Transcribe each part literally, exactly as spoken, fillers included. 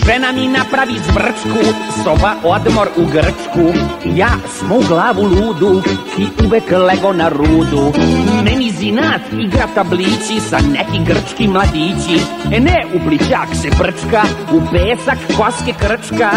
Žena mi napravi zbrčku, soba odmor u Grčku. Ja smo u glavu ludu, ki uvek lego na rudu. Meni zinat igra tablići sa neki grčki mladići. E ne, u plićak se prčka, u pesak koske krčka.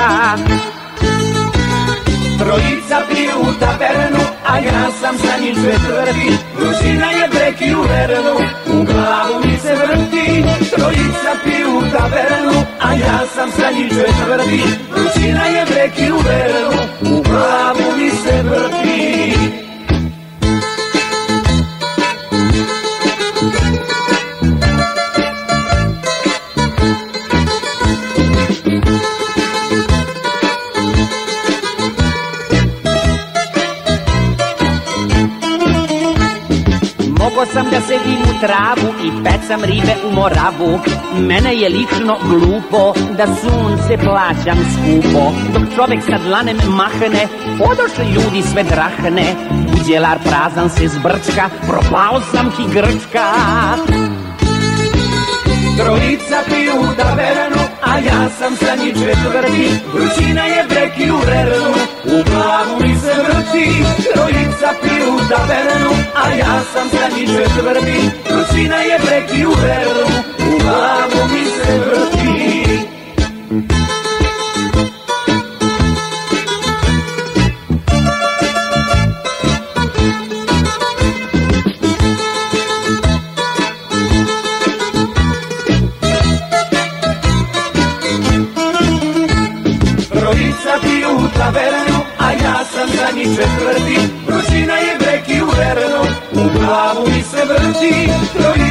Trojica piju u tavernu, a ja sam sa njim četvrti. Vrućina je breki u vernu, u glavu mi se vrti. Trojica piju u tavernu, a ja sam sa njim četvrti. Vrućina je breki u vernu, u glavu mi se vrti. Mogo sam da sedim u travu i pecam ribe u Moravu. Mene je lično glupo da sunce plaćam skupo. Dok čovek sa dlanem mahne, odošli ljudi sve drahne. Uđelar prazan se zbrčka, propao sam ki Grčka. Trojica piju u tavernu, a ja sam sa njim četvrti. Vrućina je breki u vernu, u glavu mi se vrti. Trojica piju u tavernu, a ja sam sa njim četvrti. Vrućina je breki u vernu, u glavu mi se vrti. Trojica piju u tavernu, a ja sam za njih četvrti. Vrućina je breki u vernu, u glavu mi se vrti. Trojica